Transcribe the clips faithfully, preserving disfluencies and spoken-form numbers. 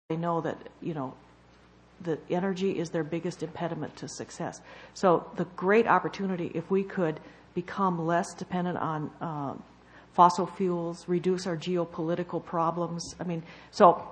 they know that, you know, the energy is their biggest impediment to success. So the great opportunity, if we could become less dependent on uh, fossil fuels, reduce our geopolitical problems. I mean, so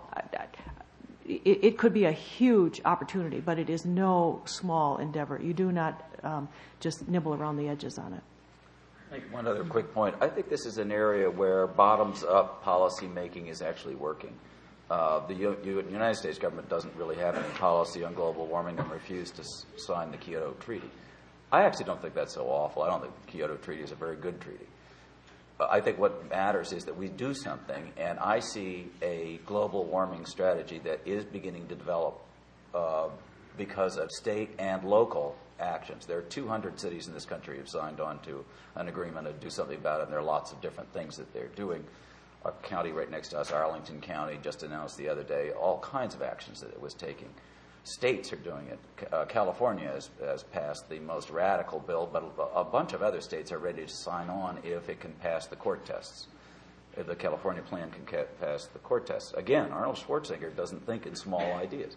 it, it could be a huge opportunity, but it is no small endeavor. You do not um, just nibble around the edges on it. Make one other quick point. I think this is an area where bottoms-up policy making is actually working. Uh, the U- U- United States government doesn't really have any policy on global warming and refused to s- sign the Kyoto Treaty. I actually don't think that's so awful. I don't think the Kyoto Treaty is a very good treaty. But I think what matters is that we do something, and I see a global warming strategy that is beginning to develop uh, because of state and local actions. There are two hundred cities in this country who have signed on to an agreement to do something about it, and there are lots of different things that they're doing. A county right next to us, Arlington County, just announced the other day all kinds of actions that it was taking. States are doing it. Uh, California has, has passed the most radical bill, but a, a bunch of other states are ready to sign on if it can pass the court tests. If the California plan can ca- pass the court tests. Again, Arnold Schwarzenegger doesn't think in small ideas.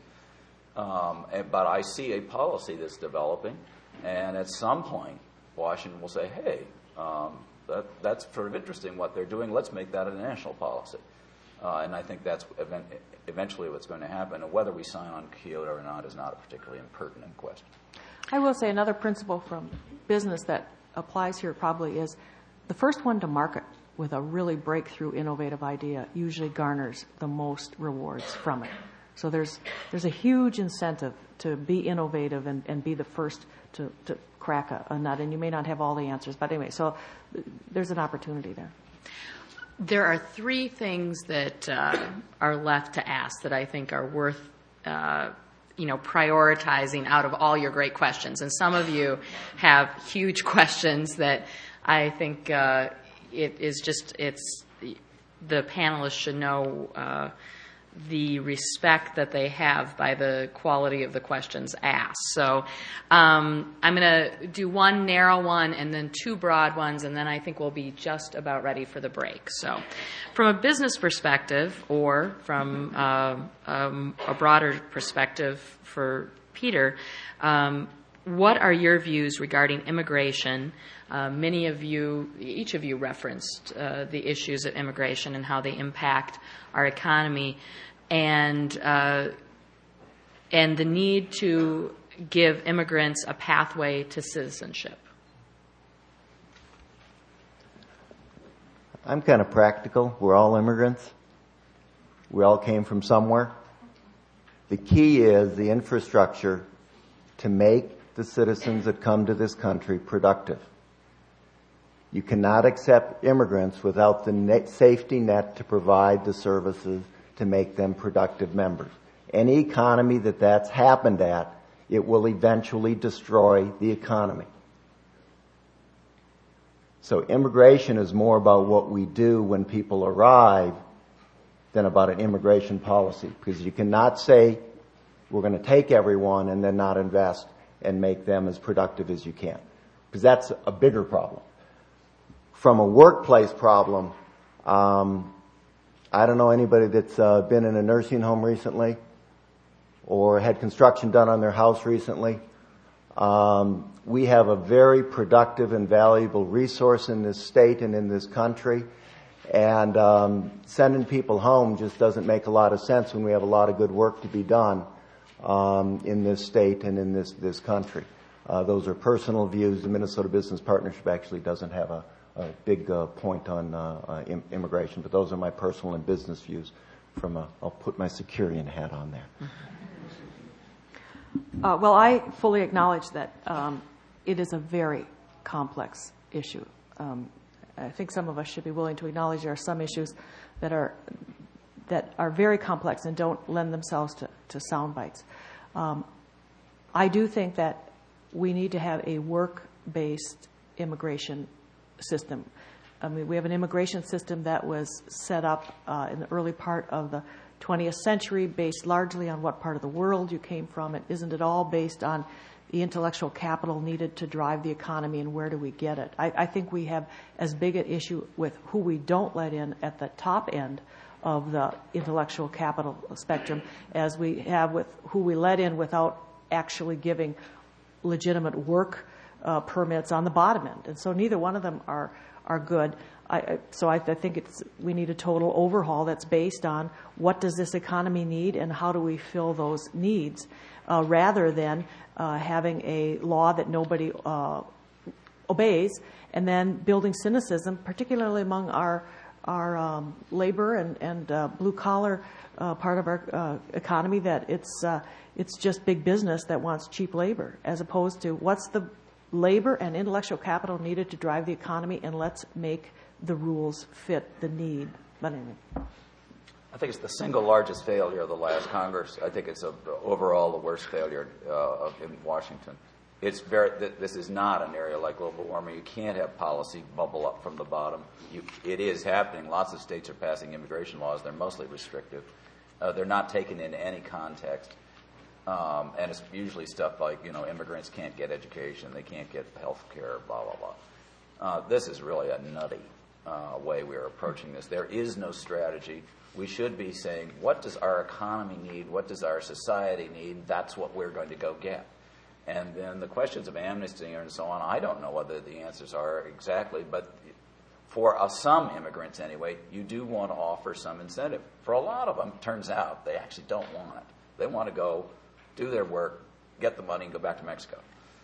Um, and, but I see a policy that's developing, and at some point, Washington will say, hey, um, That, that's sort of interesting what they're doing. Let's make that a national policy. Uh, and I think that's event, eventually what's going to happen. And whether we sign on Kyoto or not is not a particularly impertinent question. I will say another principle from business that applies here probably is the first one to market with a really breakthrough, innovative idea usually garners the most rewards from it. So there's there's a huge incentive to be innovative and, and be the first to, to crack a, a nut. And you may not have all the answers, but anyway, so there's an opportunity there. There are three things that uh, are left to ask that I think are worth, uh, you know, prioritizing out of all your great questions. And some of you have huge questions that I think uh, it is just, it's, the panelists should know uh, the respect that they have by the quality of the questions asked. So um, I'm going to do one narrow one and then two broad ones, and then I think we'll be just about ready for the break. So from a business perspective, or from uh, um, a broader perspective for Peter, um, what are your views regarding immigration? Uh, many of you, each of you referenced uh, the issues of immigration and how they impact our economy, and uh, and the need to give immigrants a pathway to citizenship. I'm kind of practical. We're all immigrants. We all came from somewhere. The key is the infrastructure to make the citizens that come to this country productive. You cannot accept immigrants without the net safety net to provide the services to make them productive members. Any economy that that's happened at, it will eventually destroy the economy. So immigration is more about what we do when people arrive than about an immigration policy, because you cannot say we're going to take everyone and then not invest and make them as productive as you can, because that's a bigger problem. From a workplace problem, um, I don't know anybody that's uh, been in a nursing home recently or had construction done on their house recently. Um, we have a very productive and valuable resource in this state and in this country, and um, sending people home just doesn't make a lot of sense when we have a lot of good work to be done um, in this state and in this, this country. Uh, those are personal views. The Minnesota Business Partnership actually doesn't have a a big uh, point on uh, uh, im- immigration, but those are my personal and business views. From a, I'll put my Securian hat on there. Uh, well, I fully acknowledge that um, it is a very complex issue. Um, I think some of us should be willing to acknowledge there are some issues that are that are very complex and don't lend themselves to, to sound bites. Um, I do think that we need to have a work-based immigration system. I mean, we have an immigration system that was set up uh, in the early part of the twentieth century, based largely on what part of the world you came from. It isn't at all based on the intellectual capital needed to drive the economy and where do we get it. I, I think we have as big an issue with who we don't let in at the top end of the intellectual capital spectrum as we have with who we let in without actually giving legitimate work uh, permits on the bottom end. And so neither one of them are are good. I, I, so I, I think it's we need a total overhaul that's based on what does this economy need and how do we fill those needs, uh, rather than uh, having a law that nobody uh, obeys and then building cynicism, particularly among our our um, labor and, and uh, blue-collar uh, part of our uh, economy, that it's uh, it's just big business that wants cheap labor, as opposed to what's the labor and intellectual capital needed to drive the economy, and let's make the rules fit the need. But anyway. I think it's the single largest failure of the last Congress. I think it's a, overall the worst failure uh, of, in Washington. It's very. Th- this is not an area like global warming. You can't have policy bubble up from the bottom. You, it is happening. Lots of states are passing immigration laws. They're mostly restrictive. Uh, they're not taken into any context. Um, and it's usually stuff like, you know, immigrants can't get education, they can't get health care, blah, blah, blah. Uh, this is really a nutty uh, way we are approaching this. There is no strategy. We should be saying, what does our economy need? What does our society need? That's what we're going to go get. And then the questions of amnesty and so on, I don't know whether the answers are exactly, but for uh, some immigrants anyway, you do want to offer some incentive. For a lot of them, it turns out they actually don't want it. They want to go do their work, get the money, and go back to Mexico.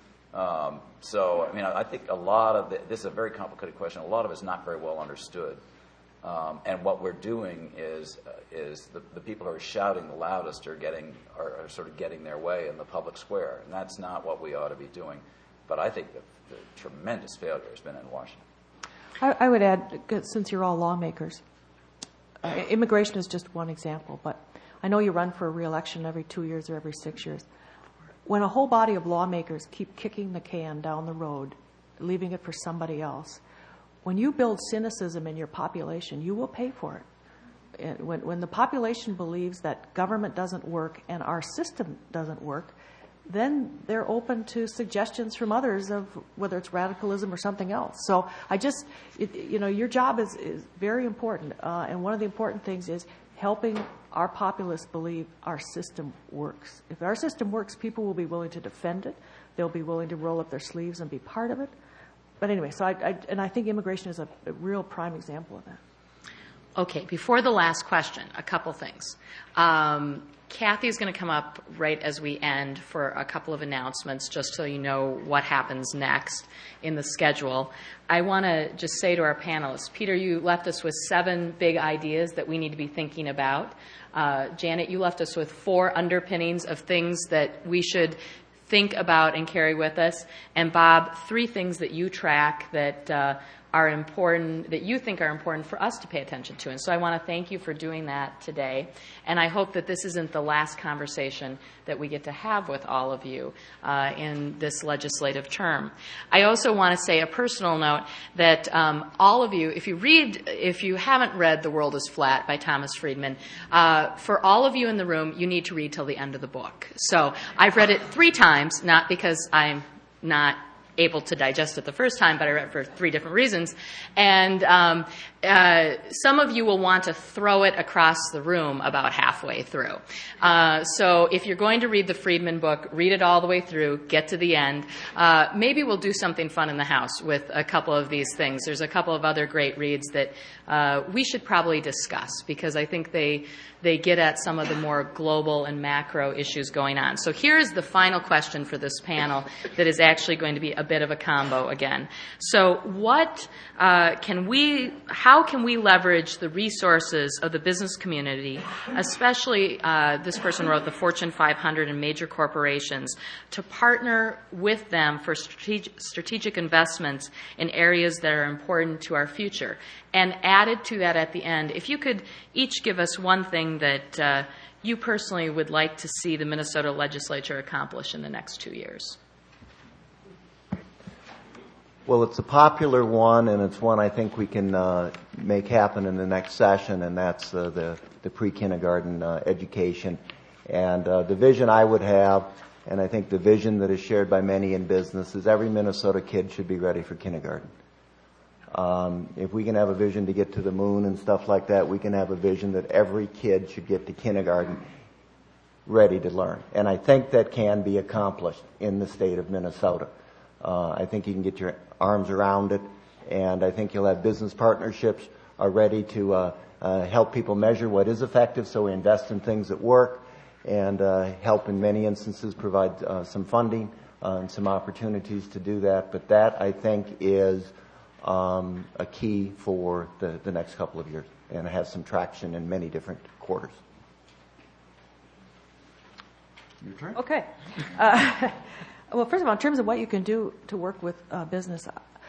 Um, so, I mean, I think a lot of the, this is a very complicated question. A lot of it's not very well understood. Um, and what we're doing is uh, is the, the people who are shouting the loudest are getting are, are sort of getting their way in the public square, and that's not what we ought to be doing. But I think the, the tremendous failure has been in Washington. I, I would add, since you're all lawmakers, uh, immigration is just one example, but I know you run for a re-election every two years or every six years. When a whole body of lawmakers keep kicking the can down the road, leaving it for somebody else, when you build cynicism in your population, you will pay for it. And when, when the population believes that government doesn't work and our system doesn't work, then they're open to suggestions from others of whether it's radicalism or something else. So I just, it, you know, your job is, is very important. Uh, and one of the important things is helping our populace believe our system works. If our system works, people will be willing to defend it. They'll be willing to roll up their sleeves and be part of it. But anyway, so I, I and I think immigration is a, a real prime example of that. Okay, before the last question, a couple things. Um, Kathy is going to come up right as we end for a couple of announcements, just so you know what happens next in the schedule. I want to just say to our panelists, Peter, you left us with seven big ideas that we need to be thinking about. Uh, Janet, you left us with four underpinnings of things that we should think about and carry with us. And Bob, three things that you track that uh, are important, that you think are important for us to pay attention to. And so I want to thank you for doing that today. And I hope that this isn't the last conversation that we get to have with all of you uh, in this legislative term. I also want to say a personal note that um, all of you, if you read, if you haven't read The World is Flat by Thomas Friedman, uh, for all of you in the room, you need to read till the end of the book. So I've read it three times, not because I'm not able to digest it the first time, but I read it for three different reasons. And um, uh, some of you will want to throw it across the room about halfway through. Uh, so if you're going to read the Friedman book, read it all the way through, get to the end. Uh, maybe we'll do something fun in the house with a couple of these things. There's a couple of other great reads that uh, we should probably discuss, because I think they they get at some of the more global and macro issues going on. So here's the final question for this panel that is actually going to be a bit of a combo again. So what uh, can we, how can we leverage the resources of the business community, especially uh, this person wrote the Fortune five hundred and major corporations, to partner with them for strategic, strategic investments in areas that are important to our future? And added to that at the end, if you could each give us one thing that uh, you personally would like to see the Minnesota legislature accomplish in the next two years. Well, it's a popular one, and it's one I think we can uh, make happen in the next session, and that's uh, the, the pre-kindergarten uh, education. And uh, the vision I would have, and I think the vision that is shared by many in business, is every Minnesota kid should be ready for kindergarten. Um, if we can have a vision to get to the moon and stuff like that, we can have a vision that every kid should get to kindergarten ready to learn. And I think that can be accomplished in the state of Minnesota. Uh, I think you can get your arms around it, and I think you'll have business partnerships are ready to uh, uh, help people measure what is effective, so we invest in things that work, and uh, help in many instances provide uh, some funding uh, and some opportunities to do that. But that, I think, is um, a key for the, the next couple of years, and it has some traction in many different quarters. Your turn. Okay. Uh, well, first of all, in terms of what you can do to work with uh, business,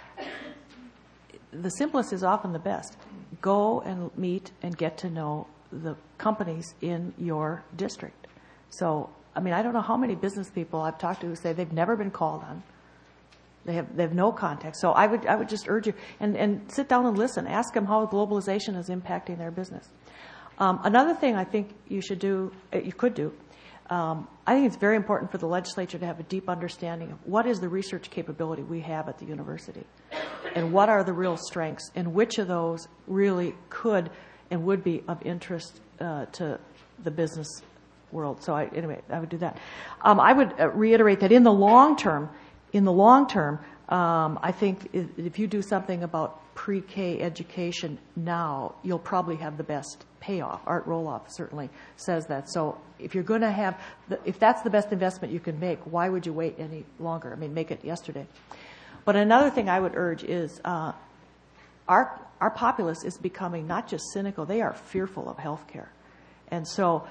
the simplest is often the best. Go and meet and get to know the companies in your district. So, I mean, I don't know how many business people I've talked to who say they've never been called on. They have they have no contact. So I would I would just urge you and, and sit down and listen. Ask them how globalization is impacting their business. Um, another thing I think you should do, uh, you could do. Um, I think it's very important for the legislature to have a deep understanding of what is the research capability we have at the university, and what are the real strengths, and which of those really could and would be of interest uh, to the business world. So I, anyway, I would do that. Um, I would uh, reiterate that in the long term, in the long term, um, I think if, if you do something about pre-K education now, you'll probably have the best payoff. Art Roloff certainly says that. So if you're going to have, the, if that's the best investment you can make, why would you wait any longer? I mean, make it yesterday. But another thing I would urge is uh, our our populace is becoming not just cynical; they are fearful of healthcare, and so,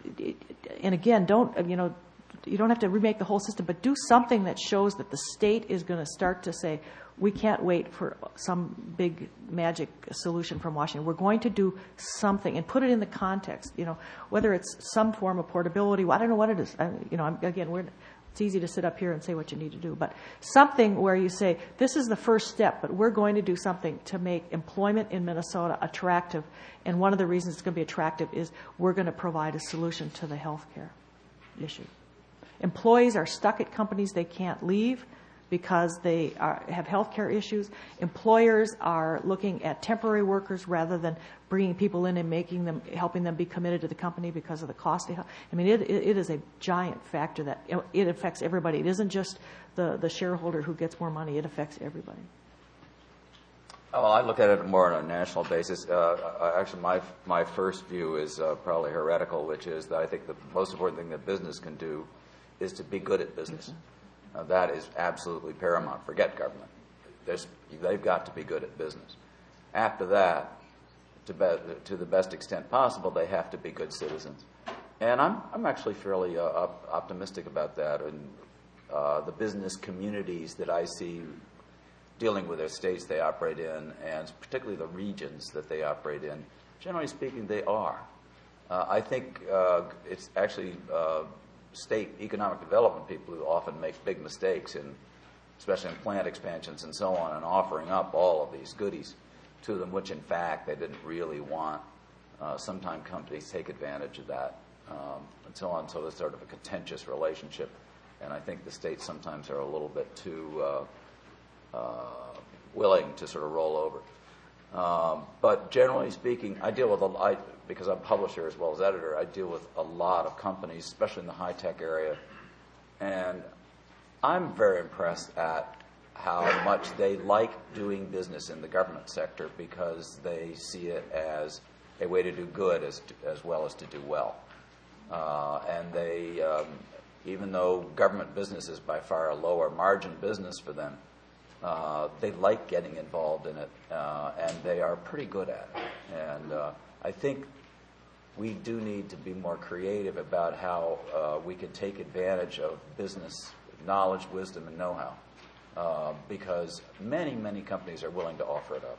and again, don't you know. You don't have to remake the whole system, but do something that shows that the state is going to start to say, we can't wait for some big magic solution from Washington. We're going to do something and put it in the context, you know, whether it's some form of portability. I don't know what it is. I, you know, I'm, again, we're, it's easy to sit up here and say what you need to do, but something where you say, this is the first step, but we're going to do something to make employment in Minnesota attractive. And one of the reasons it's going to be attractive is we're going to provide a solution to the health care issue. Employees are stuck at companies they can't leave because they are, have health care issues. Employers are looking at temporary workers rather than bringing people in and making them, helping them be committed to the company because of the cost of health. I mean, it, it is a giant factor that it affects everybody. It isn't just the, the shareholder who gets more money. It affects everybody. Well, I look at it more on a national basis. Uh, actually, my my first view is uh, probably heretical, which is that I think the most important thing that business can do is to be good at business. Mm-hmm. Uh, that is absolutely paramount. Forget government. There's, they've got to be good at business. After that, to, be, to the best extent possible, they have to be good citizens. And I'm I'm actually fairly uh, op- optimistic about that. And uh, the business communities that I see dealing with their states they operate in, and particularly the regions that they operate in, generally speaking, they are. Uh, I think uh, it's actually uh, state economic development people who often make big mistakes, in, especially in plant expansions and so on, and offering up all of these goodies to them, which in fact they didn't really want. Uh, sometimes companies take advantage of that, um, and so on. So there's sort of a contentious relationship, and I think the states sometimes are a little bit too uh, uh, willing to sort of roll over. Um, but generally speaking, I deal with a lot, because I'm publisher as well as editor, I deal with a lot of companies, especially in the high-tech area. And I'm very impressed at how much they like doing business in the government sector, because they see it as a way to do good as, to, as well as to do well. Uh, and they, um, even though government business is by far a lower margin business for them, Uh, they like getting involved in it, uh, and they are pretty good at it. And uh, I think we do need to be more creative about how uh, we can take advantage of business knowledge, wisdom, and know-how, uh, because many, many companies are willing to offer it up.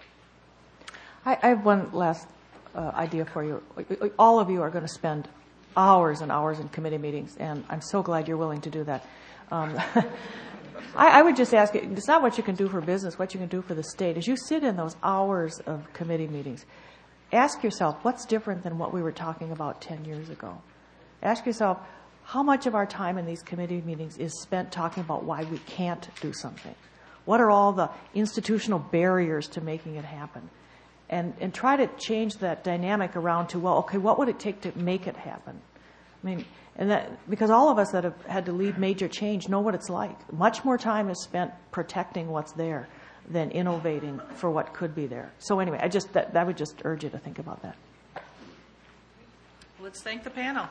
I, I have one last uh, idea for you. All of you are going to spend hours and hours in committee meetings, and I'm so glad you're willing to do that. Um, I, I would just ask, it's not what you can do for business, what you can do for the state. As you sit in those hours of committee meetings, ask yourself, what's different than what we were talking about ten years ago? Ask yourself, how much of our time in these committee meetings is spent talking about why we can't do something? What are all the institutional barriers to making it happen? And, and try to change that dynamic around to, well, okay, what would it take to make it happen? I mean, and that, because all of us that have had to lead major change know what it's like. Much more time is spent protecting what's there than innovating for what could be there. So anyway, I just, that, that would just urge you to think about that. Let's thank the panel.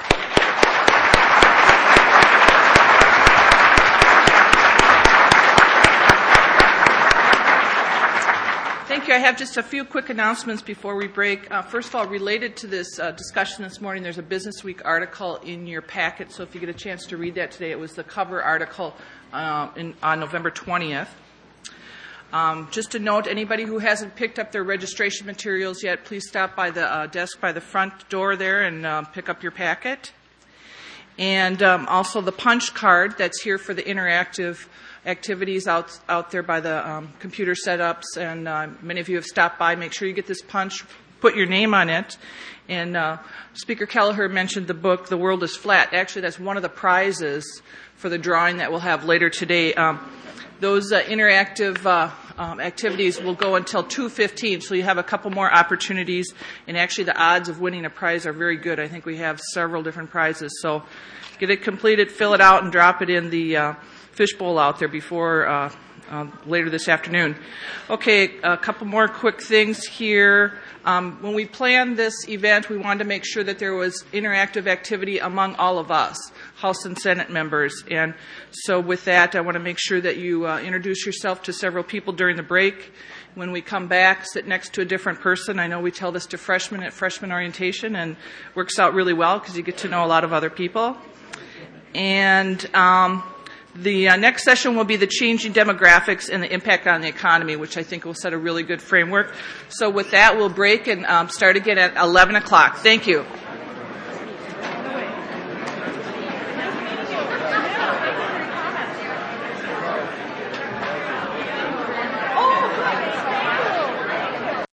Thank you. I have just a few quick announcements before we break. Uh, first of all, related to this uh, discussion this morning, there's a Business Week article in your packet, so if you get a chance to read that today, it was the cover article uh, in, on November twentieth. Um, just a note, anybody who hasn't picked up their registration materials yet, please stop by the uh, desk by the front door there and uh, pick up your packet. And um, also the punch card that's here for the interactive activities out out there by the um, computer setups. And uh, many of you have stopped by. Make sure you get this punch, put your name on it. And uh, Speaker Kelleher mentioned the book, The World is Flat. Actually, that's one of the prizes for the drawing that we'll have later today. Um, Those uh, interactive uh, um, activities will go until two fifteen, so you have a couple more opportunities. And actually, the odds of winning a prize are very good. I think we have several different prizes. So get it completed, fill it out, and drop it in the uh, fishbowl out there before uh, uh, later this afternoon. Okay, a couple more quick things here. Um, when we planned this event, we wanted to make sure that there was interactive activity among all of us, House and Senate members. And so with that, I want to make sure that you uh, introduce yourself to several people during the break. When we come back, sit next to a different person. I know we tell this to freshmen at freshman orientation, and it works out really well because you get to know a lot of other people. And um, the uh, next session will be the changing demographics and the impact on the economy, which I think will set a really good framework. So with that, we'll break and um, start again at eleven o'clock. Thank you.